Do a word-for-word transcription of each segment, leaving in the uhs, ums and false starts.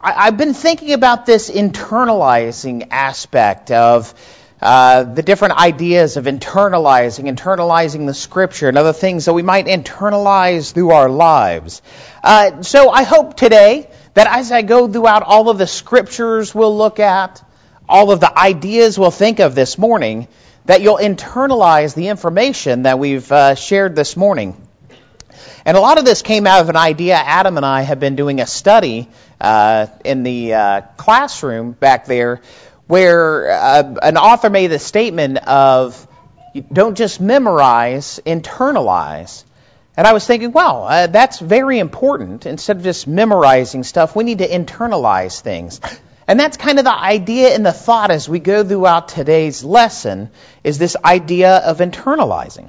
I, I've been thinking about this internalizing aspect of uh, the different ideas of internalizing, internalizing the Scripture, and other things that we might internalize through our lives. Uh, so I hope today that as I go throughout all of the Scriptures we'll look at, all of the ideas we'll think of this morning, that you'll internalize the information that we've uh, shared this morning. And a lot of this came out of an idea. Adam and I have been doing a study uh, in the uh, classroom back there where uh, an author made the statement of, don't just memorize, internalize. And I was thinking, wow, uh, that's very important. Instead of just memorizing stuff, we need to internalize things. And that's kind of the idea and the thought as we go throughout today's lesson, is this idea of internalizing.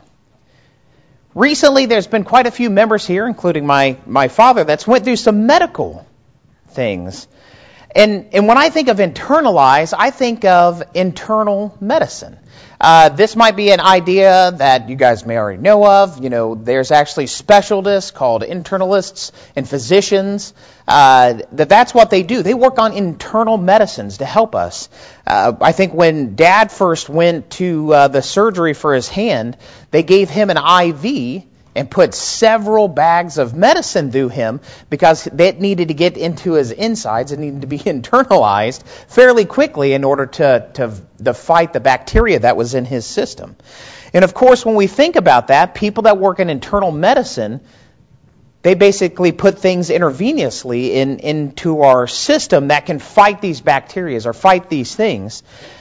Recently, there's been quite a few members here, including my, my father, that's went through some medical things. And, and when I think of internalize, I think of internal medicine. Uh, this might be an idea that you guys may already know of. You know, there's actually specialists called internalists and physicians. Uh, that that's what they do. They work on internal medicines to help us. Uh, I think when Dad first went to uh, the surgery for his hand, they gave him an I V and put several bags of medicine through him because it needed to get into his insides. It needed to be internalized fairly quickly in order to, to, to fight the bacteria that was in his system. And of course, when we think about that, people that work in internal medicine, they basically put things intravenously in, into our system that can fight these bacteria or fight these things.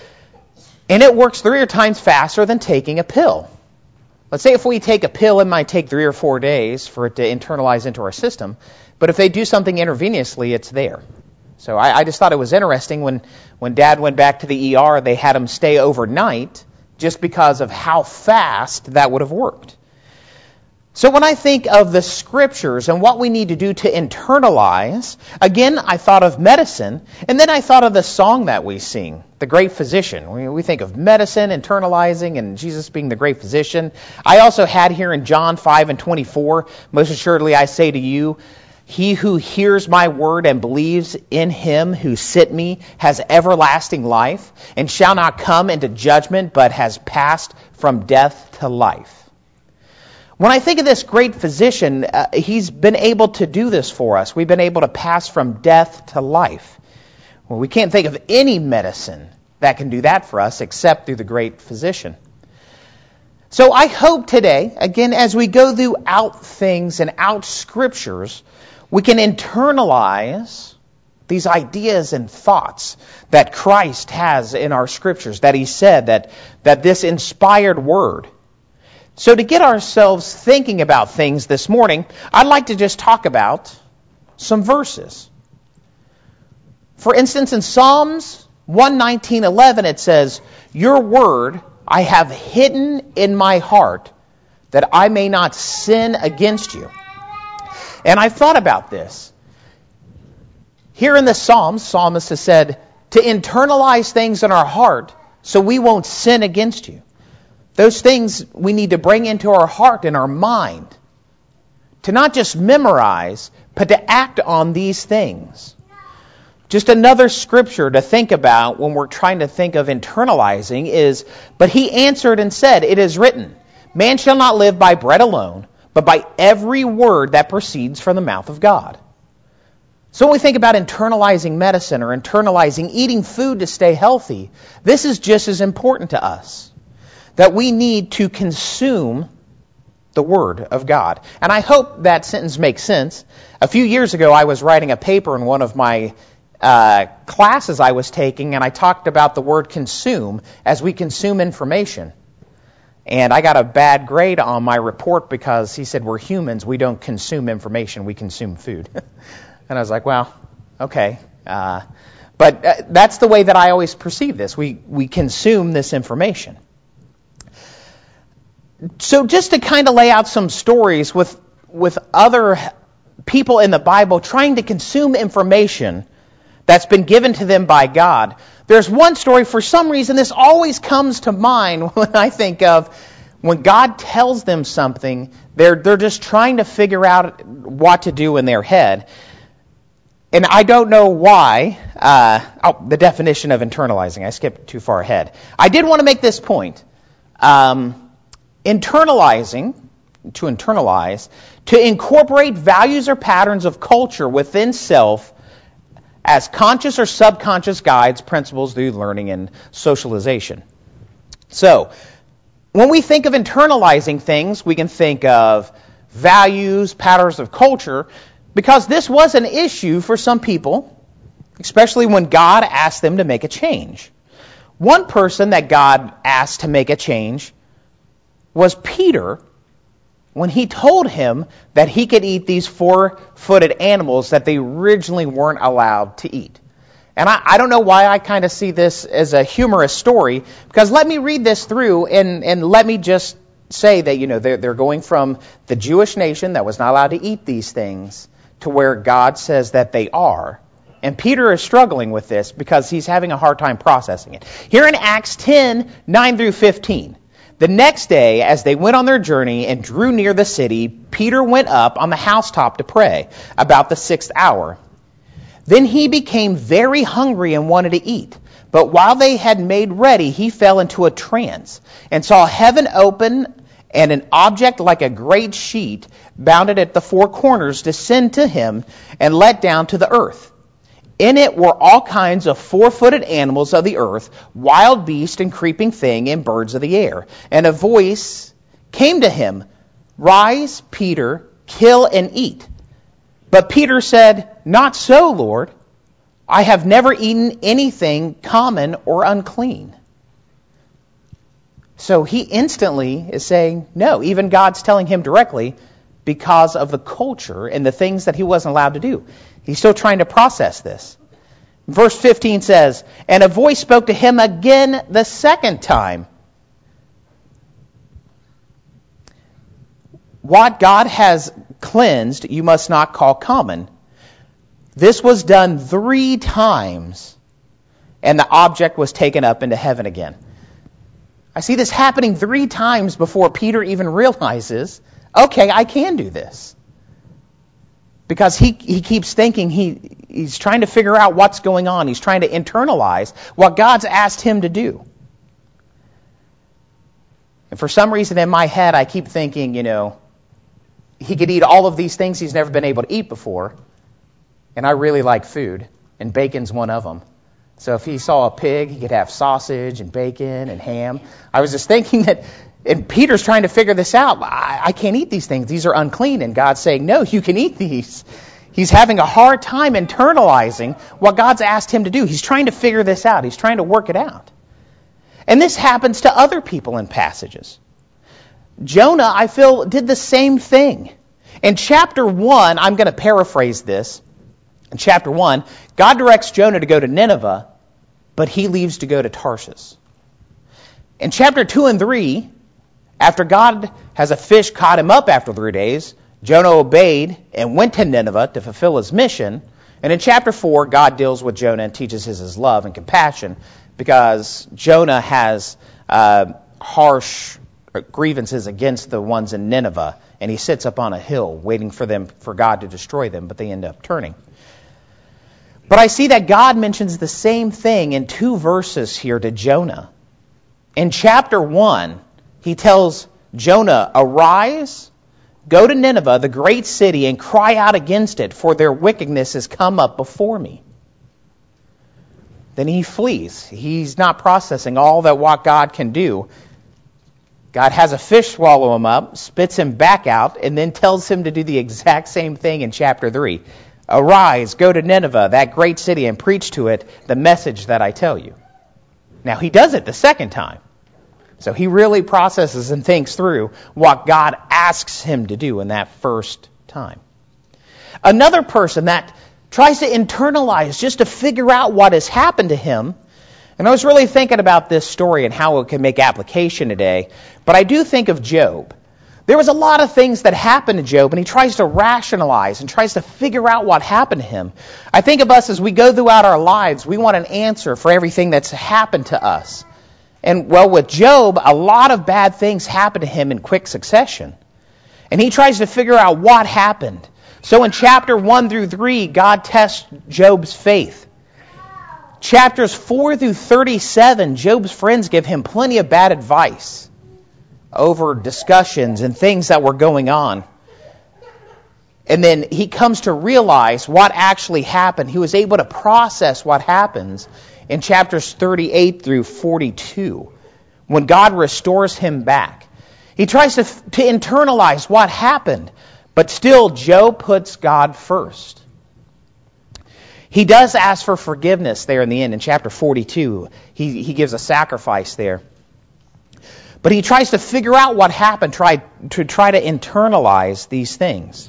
And it works three or times faster than taking a pill. Let's say if we take a pill, it might take three or four days for it to internalize into our system. But if they do something intravenously, it's there. So I, I just thought it was interesting when, when Dad went back to the E R, they had him stay overnight just because of how fast that would have worked. So when I think of the Scriptures and what we need to do to internalize, again, I thought of medicine, and then I thought of the song that we sing, The Great Physician. We, we think of medicine, internalizing, and Jesus being the great physician. I also had here in John five and twenty-four, most assuredly I say to you, he who hears my word and believes in him who sent me has everlasting life, and shall not come into judgment, but has passed from death to life. When I think of this great physician, uh, he's been able to do this for us. We've been able to pass from death to life. Well, we can't think of any medicine that can do that for us except through the great physician. So I hope today, again, as we go through out things and out Scriptures, we can internalize these ideas and thoughts that Christ has in our Scriptures, that He said, that, that this inspired Word. So to get ourselves thinking about things this morning, I'd like to just talk about some verses. For instance, in Psalms one nineteen eleven, it says, your word I have hidden in my heart that I may not sin against you. And I've thought about this. Here in the Psalms, psalmist has said to internalize things in our heart so we won't sin against you. Those things we need to bring into our heart and our mind. To not just memorize, but to act on these things. Just another scripture to think about when we're trying to think of internalizing is, but he answered and said, it is written, man shall not live by bread alone, but by every word that proceeds from the mouth of God. So when we think about internalizing medicine or internalizing eating food to stay healthy, this is just as important to us. That we need to consume the Word of God. And I hope that sentence makes sense. A few years ago, I was writing a paper in one of my uh, classes I was taking, and I talked about the word consume as we consume information. And I got a bad grade on my report because he said, we're humans, we don't consume information, we consume food. And I was like, well, okay. Uh, but uh, that's the way that I always perceive this. We, we consume this information. So just to kind of lay out some stories with with other people in the Bible trying to consume information that's been given to them by God, there's one story, for some reason, this always comes to mind when I think of when God tells them something, they're they're just trying to figure out what to do in their head. And I don't know why, uh, oh, the definition of internalizing, I skipped too far ahead. I did want to make this point. Um, internalizing, to internalize, to incorporate values or patterns of culture within self as conscious or subconscious guides, principles through learning and socialization. So, when we think of internalizing things, we can think of values, patterns of culture, because this was an issue for some people, especially when God asked them to make a change. One person that God asked to make a change was Peter, when he told him that he could eat these four-footed animals that they originally weren't allowed to eat. And I, I don't know why I kind of see this as a humorous story, because let me read this through and, and let me just say that, you know, they're, they're going from the Jewish nation that was not allowed to eat these things to where God says that they are. And Peter is struggling with this because he's having a hard time processing it. Here in Acts ten, nine through fifteen. The next day, as they went on their journey and drew near the city, Peter went up on the housetop to pray, about the sixth hour. Then he became very hungry and wanted to eat. But while they had made ready, he fell into a trance, and saw heaven open, and an object like a great sheet, bounded at the four corners, descend to him, and let down to the earth. In it were all kinds of four-footed animals of the earth, wild beast and creeping thing, and birds of the air. And a voice came to him, "Rise, Peter, kill and eat." But Peter said, "Not so, Lord. I have never eaten anything common or unclean." So he instantly is saying no. Even God's telling him directly, because of the culture and the things that he wasn't allowed to do. He's still trying to process this. Verse fifteen says, "And a voice spoke to him again the second time. What God has cleansed, you must not call common." This was done three times, and the object was taken up into heaven again. I see this happening three times before Peter even realizes, okay, I can do this. Because he, he keeps thinking, he, he's trying to figure out what's going on. He's trying to internalize what God's asked him to do. And for some reason in my head, I keep thinking, you know, he could eat all of these things he's never been able to eat before. And I really like food, and bacon's one of them. So if he saw a pig, he could have sausage and bacon and ham. I was just thinking that, and Peter's trying to figure this out. I, I can't eat these things. These are unclean. And God's saying, no, you can eat these. He's having a hard time internalizing what God's asked him to do. He's trying to figure this out. He's trying to work it out. And this happens to other people in passages. Jonah, I feel, did the same thing. In chapter one, I'm going to paraphrase this. In chapter one, God directs Jonah to go to Nineveh, but he leaves to go to Tarshish. In chapter two and three, after God has a fish caught him up after three days, Jonah obeyed and went to Nineveh to fulfill his mission. And in chapter four, God deals with Jonah and teaches his, his love and compassion because Jonah has uh, harsh grievances against the ones in Nineveh, and he sits up on a hill waiting for them, for God to destroy them, but they end up turning. But I see that God mentions the same thing in two verses here to Jonah. In chapter one, he tells Jonah, "Arise, go to Nineveh, the great city, and cry out against it, for their wickedness has come up before me." Then he flees. He's not processing all that what God can do. God has a fish swallow him up, spits him back out, and then tells him to do the exact same thing in chapter three. "Arise, go to Nineveh, that great city, and preach to it the message that I tell you." Now, he does it the second time. So he really processes and thinks through what God asks him to do in that first time. Another person that tries to internalize just to figure out what has happened to him, and I was really thinking about this story and how it can make application today, but I do think of Job. There was a lot of things that happened to Job, and he tries to rationalize and tries to figure out what happened to him. I think of us as we go throughout our lives, we want an answer for everything that's happened to us. And, well, with Job, a lot of bad things happened to him in quick succession. And he tries to figure out what happened. So in chapter one through three, God tests Job's faith. Chapters four through thirty-seven, Job's friends give him plenty of bad advice over discussions and things that were going on. And then he comes to realize what actually happened. He was able to process what happens in chapters thirty-eight through forty-two, when God restores him back. He tries to, to internalize what happened, but still Job puts God first. He does ask for forgiveness there in the end. In chapter forty-two, he, he gives a sacrifice there. But he tries to figure out what happened, try, to try to internalize these things.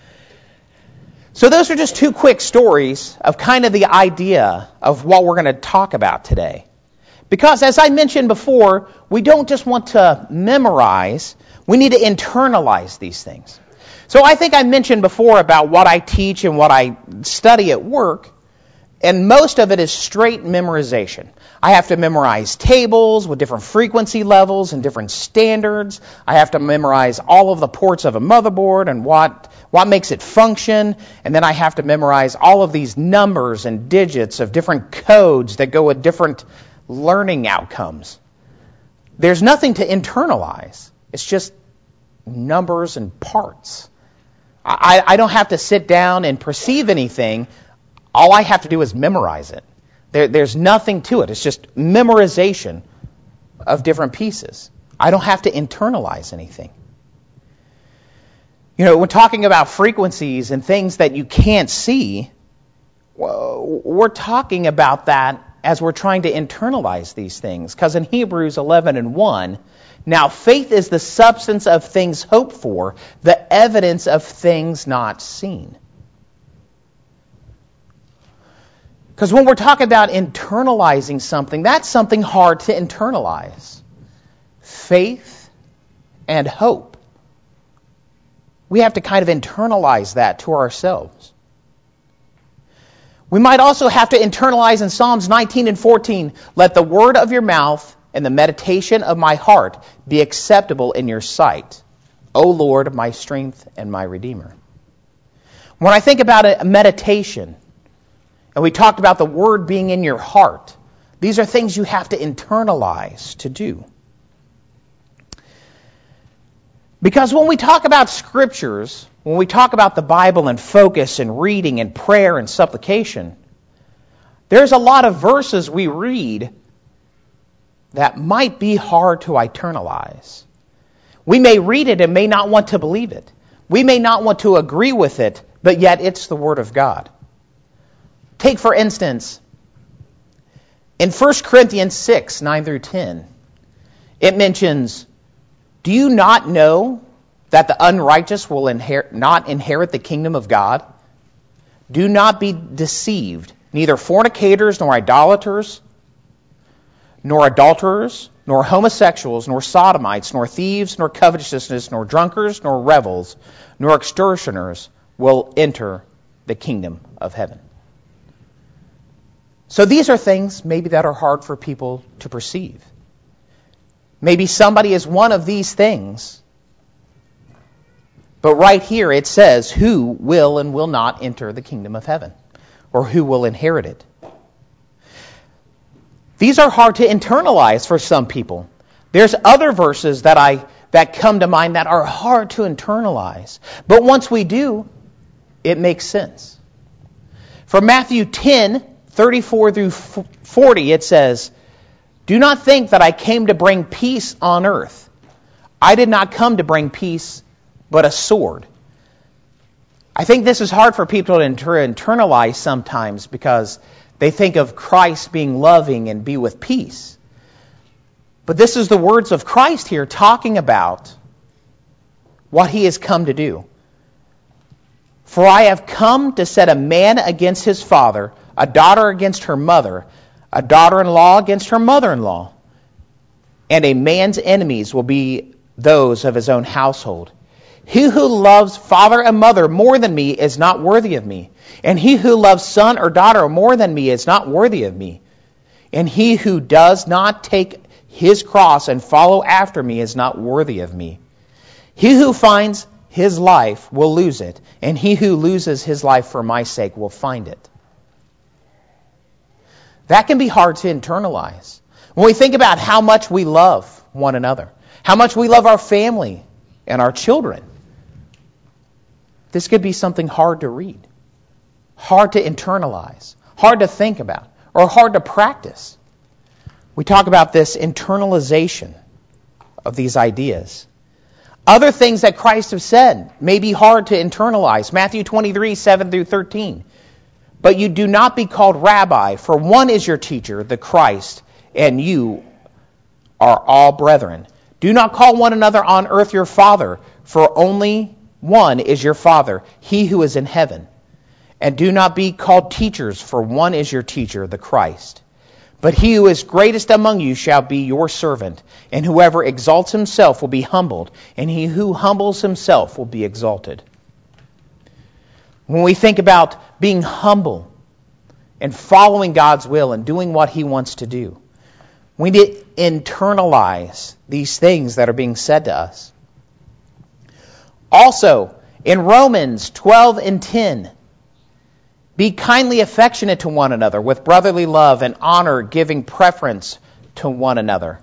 So those are just two quick stories of kind of the idea of what we're going to talk about today. Because as I mentioned before, we don't just want to memorize, we need to internalize these things. So I think I mentioned before about what I teach and what I study at work, and most of it is straight memorization. I have to memorize tables with different frequency levels and different standards. I have to memorize all of the ports of a motherboard and what, what makes it function, and then I have to memorize all of these numbers and digits of different codes that go with different learning outcomes. There's nothing to internalize. It's just numbers and parts. I, I don't have to sit down and perceive anything. All I have to do is memorize it. There, there's nothing to it. It's just memorization of different pieces. I don't have to internalize anything. You know, when talking about frequencies and things that you can't see, well, we're talking about that as we're trying to internalize these things. Because in Hebrews eleven and one, now faith is the substance of things hoped for, the evidence of things not seen. Because when we're talking about internalizing something, that's something hard to internalize. Faith and hope. We have to kind of internalize that to ourselves. We might also have to internalize in Psalms nineteen and fourteen, let the word of your mouth and the meditation of my heart be acceptable in your sight, O Lord, my strength and my Redeemer. When I think about a meditation, and we talked about the word being in your heart, these are things you have to internalize to do. Because when we talk about scriptures, when we talk about the Bible and focus and reading and prayer and supplication, there's a lot of verses we read that might be hard to internalize. We may read it and may not want to believe it. We may not want to agree with it, but yet it's the Word of God. Take, for instance, in First Corinthians six, nine through ten, it mentions, do you not know that the unrighteous will inherit, not inherit the kingdom of God? Do not be deceived. Neither fornicators, nor idolaters, nor adulterers, nor homosexuals, nor sodomites, nor thieves, nor covetousness, nor drunkards, nor rebels, nor extortioners will enter the kingdom of heaven. So these are things maybe that are hard for people to perceive. Maybe somebody is one of these things. But right here it says who will and will not enter the kingdom of heaven, or who will inherit it. These are hard to internalize for some people. There's other verses that I that come to mind that are hard to internalize. But once we do, it makes sense. For Matthew ten, thirty-four through forty, it says, do not think that I came to bring peace on earth. I did not come to bring peace, but a sword. I think this is hard for people to internalize sometimes because they think of Christ being loving and be with peace. But this is the words of Christ here talking about what he has come to do. For I have come to set a man against his father, a daughter against her mother, a daughter-in-law against her mother-in-law, and a man's enemies will be those of his own household. He who loves father and mother more than me is not worthy of me. And he who loves son or daughter more than me is not worthy of me. And he who does not take his cross and follow after me is not worthy of me. He who finds his life will lose it, and he who loses his life for my sake will find it. That can be hard to internalize. When we think about how much we love one another, how much we love our family and our children, this could be something hard to read, hard to internalize, hard to think about, or hard to practice. We talk about this internalization of these ideas. Other things that Christ has said may be hard to internalize. Matthew twenty-three, seven through thirteen. But you do not be called rabbi, for one is your teacher, the Christ, and you are all brethren. Do not call one another on earth your father, for only one is your Father, he who is in heaven. And do not be called teachers, for one is your teacher, the Christ. But he who is greatest among you shall be your servant, and whoever exalts himself will be humbled, and he who humbles himself will be exalted. When we think about being humble and following God's will and doing what he wants to do, we need to internalize these things that are being said to us. Also, in Romans twelve and ten, be kindly affectionate to one another with brotherly love and honor, giving preference to one another.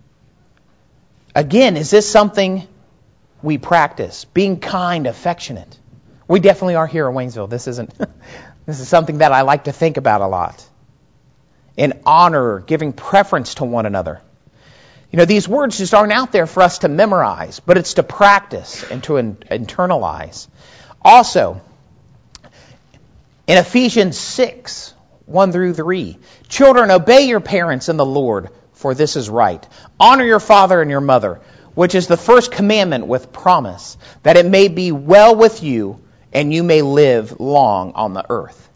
Again, is this something we practice? Being kind, affectionate. We definitely are here in Waynesville. This isn't. This is something that I like to think about a lot. In honor, giving preference to one another. You know, these words just aren't out there for us to memorize, but it's to practice and to in- internalize. Also, in Ephesians six, one through three, children, obey your parents in the Lord, for this is right. Honor your father and your mother, which is the first commandment with promise, that it may be well with you and you may live long on the earth.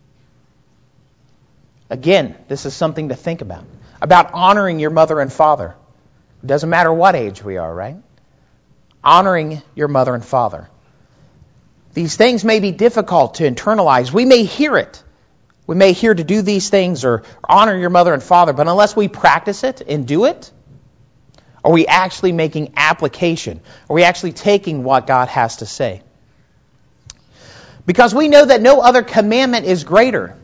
Again, this is something to think about. About honoring your mother and father. It doesn't matter what age we are, right? Honoring your mother and father. These things may be difficult to internalize. We may hear it. We may hear to do these things or honor your mother and father, but unless we practice it and do it, are we actually making application? Are we actually taking what God has to say? Because we know that no other commandment is greater.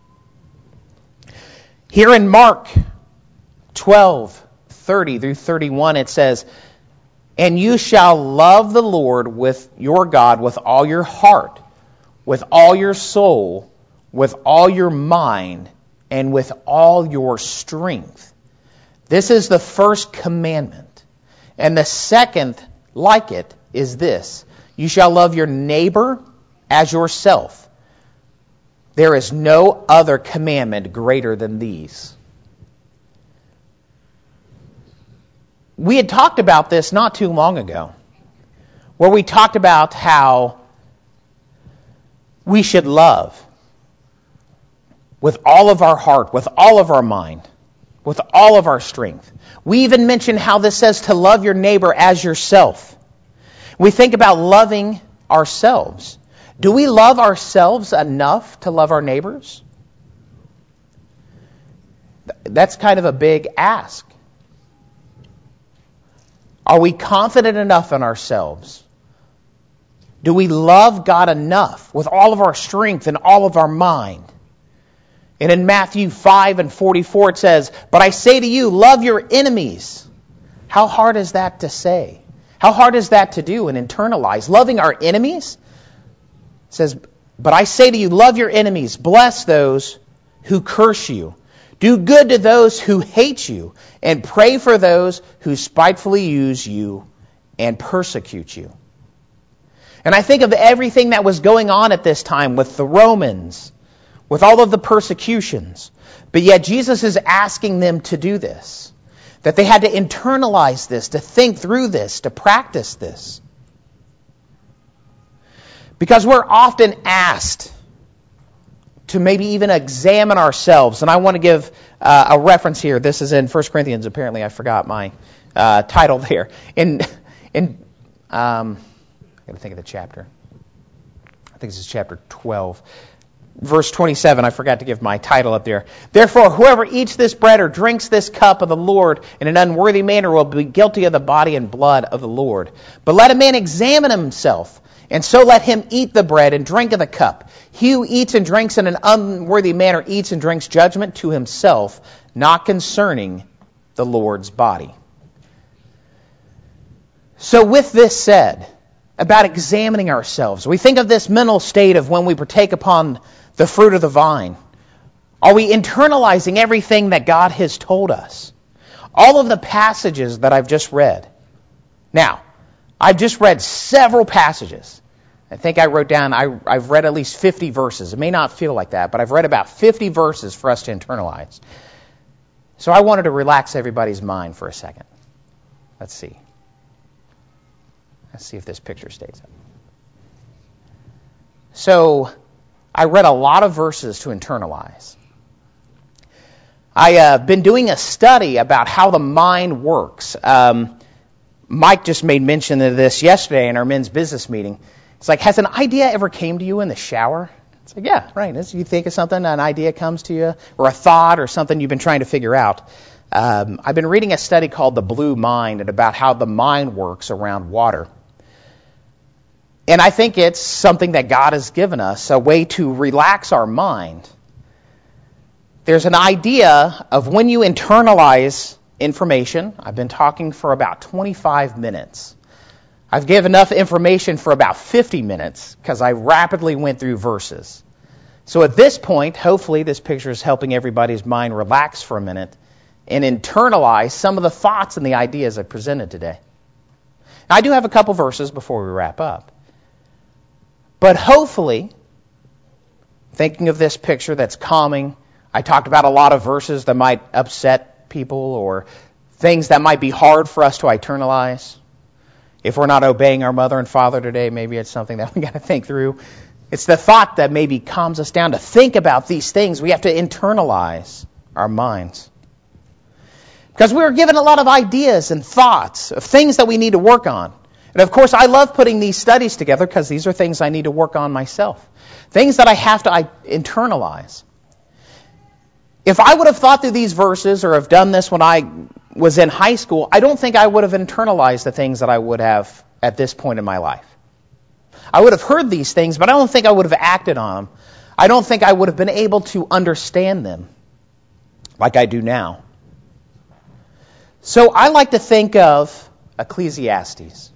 Here in Mark twelve, thirty through thirty-one, it says, and you shall love the Lord with your God with all your heart, with all your soul, with all your mind, and with all your strength. This is the first commandment. And the second, like it, is this. You shall love your neighbor as yourself. There is no other commandment greater than these. We had talked about this not too long ago, where we talked about how we should love with all of our heart, with all of our mind, with all of our strength. We even mentioned how this says to love your neighbor as yourself. We think about loving ourselves. Do we love ourselves enough to love our neighbors? That's kind of a big ask. Are we confident enough in ourselves? Do we love God enough with all of our strength and all of our mind? And in Matthew five and forty-four it says, but I say to you, love your enemies. How hard is that to say? How hard is that to do and internalize? Loving our enemies? It says, but I say to you, love your enemies. Bless those who curse you. Do good to those who hate you, and pray for those who spitefully use you and persecute you. And I think of everything that was going on at this time with the Romans, with all of the persecutions. But yet Jesus is asking them to do this. That they had to internalize this, to think through this, to practice this. Because we're often asked to maybe even examine ourselves. And I want to give uh, a reference here. This is in First Corinthians. Apparently I forgot my uh, title there. In, in um, I got to think of the chapter. I think this is chapter twelve. verse twenty-seven, I forgot to give my title up there. Therefore, whoever eats this bread or drinks this cup of the Lord in an unworthy manner will be guilty of the body and blood of the Lord. But let a man examine himself, and so let him eat the bread and drink of the cup. He who eats and drinks in an unworthy manner eats and drinks judgment to himself, not concerning the Lord's body. So with this said, about examining ourselves, we think of this mental state of when we partake upon the fruit of the vine. Are we internalizing everything that God has told us? All of the passages that I've just read. Now, I've just read several passages. I think I wrote down, I, I've read at least fifty verses. It may not feel like that, but I've read about fifty verses for us to internalize. So I wanted to relax everybody's mind for a second. Let's see. Let's see if this picture stays up. So, I read a lot of verses to internalize. I've uh, been doing a study about how the mind works. Um, Mike just made mention of this yesterday in our men's business meeting. It's like, has an idea ever came to you in the shower? It's like, yeah, right. As you think of something, an idea comes to you, or a thought, or something you've been trying to figure out. Um, I've been reading a study called The Blue Mind, and about how the mind works around water. And I think it's something that God has given us, a way to relax our mind. There's an idea of when you internalize information. I've been talking for about twenty-five minutes. I've given enough information for about fifty minutes because I rapidly went through verses. So at this point, hopefully this picture is helping everybody's mind relax for a minute and internalize some of the thoughts and the ideas I presented today. Now, I do have a couple verses before we wrap up. But hopefully, thinking of this picture that's calming, I talked about a lot of verses that might upset people or things that might be hard for us to internalize. If we're not obeying our mother and father today, maybe it's something that we got to think through. It's the thought that maybe calms us down to think about these things. We have to internalize our minds. Because we were given a lot of ideas and thoughts of things that we need to work on. And of course, I love putting these studies together because these are things I need to work on myself. Things that I have to internalize. If I would have thought through these verses or have done this when I was in high school, I don't think I would have internalized the things that I would have at this point in my life. I would have heard these things, but I don't think I would have acted on them. I don't think I would have been able to understand them like I do now. So I like to think of Ecclesiastes.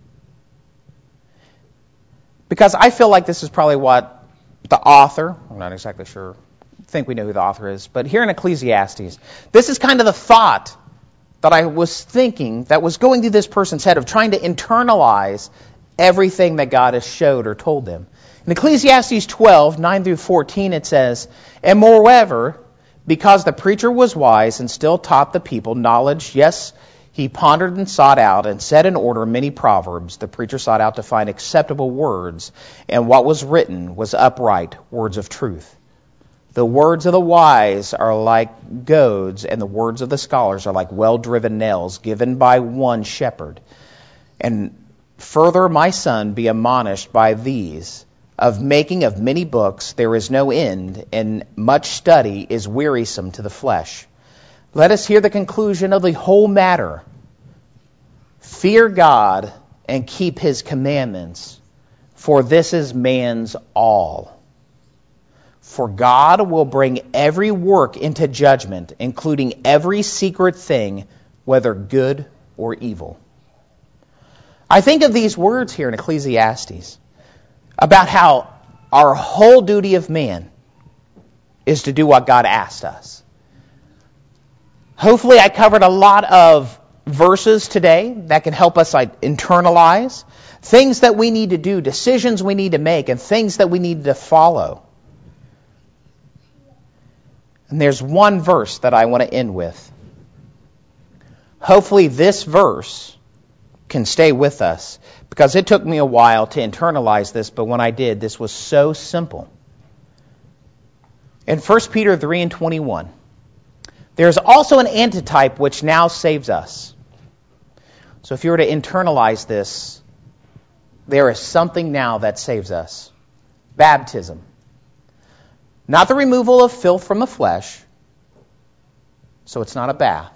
Because I feel like this is probably what the author, I'm not exactly sure, I think we know who the author is, but here in Ecclesiastes, this is kind of the thought that I was thinking that was going through this person's head of trying to internalize everything that God has showed or told them. In Ecclesiastes twelve, nine through fourteen, it says, "And moreover, because the preacher was wise and still taught the people knowledge, yes, he pondered and sought out and set in order many proverbs. The preacher sought out to find acceptable words, and what was written was upright, words of truth. The words of the wise are like goads, and the words of the scholars are like well-driven nails given by one shepherd. And further, my son, be admonished by these. Of making of many books there is no end, and much study is wearisome to the flesh. Let us hear the conclusion of the whole matter. Fear God and keep his commandments, for this is man's all. For God will bring every work into judgment, including every secret thing, whether good or evil." I think of these words here in Ecclesiastes about how our whole duty of man is to do what God asked us. Hopefully I covered a lot of verses today that can help us like, internalize things that we need to do, decisions we need to make, and things that we need to follow. And there's one verse that I want to end with. Hopefully this verse can stay with us, because it took me a while to internalize this, but when I did, this was so simple. In First Peter three and twenty-one, "There is also an antitype which now saves us." So if you were to internalize this, there is something now that saves us. Baptism. Not the removal of filth from the flesh, so it's not a bath,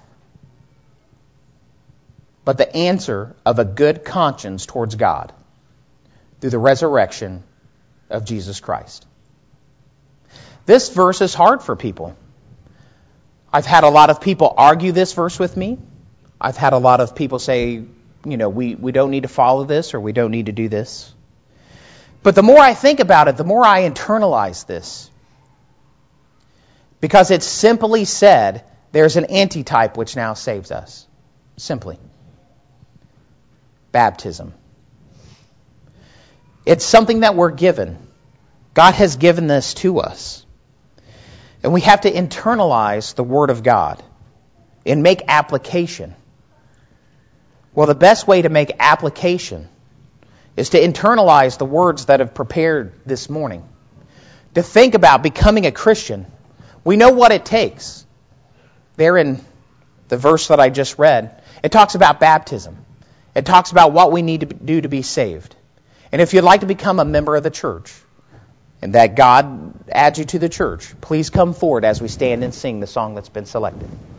but the answer of a good conscience towards God through the resurrection of Jesus Christ. This verse is hard for people. I've had a lot of people argue this verse with me. I've had a lot of people say, you know, we, we don't need to follow this or we don't need to do this. But the more I think about it, the more I internalize this. Because it's simply said, there's an antitype which now saves us. Simply. Baptism. It's something that we're given. God has given this to us. And we have to internalize the Word of God and make application. Well, the best way to make application is to internalize the words that I've prepared this morning. To think about becoming a Christian. We know what it takes. There in the verse that I just read, it talks about baptism. It talks about what we need to do to be saved. And if you'd like to become a member of the church, and that God adds you to the church, please come forward as we stand and sing the song that's been selected.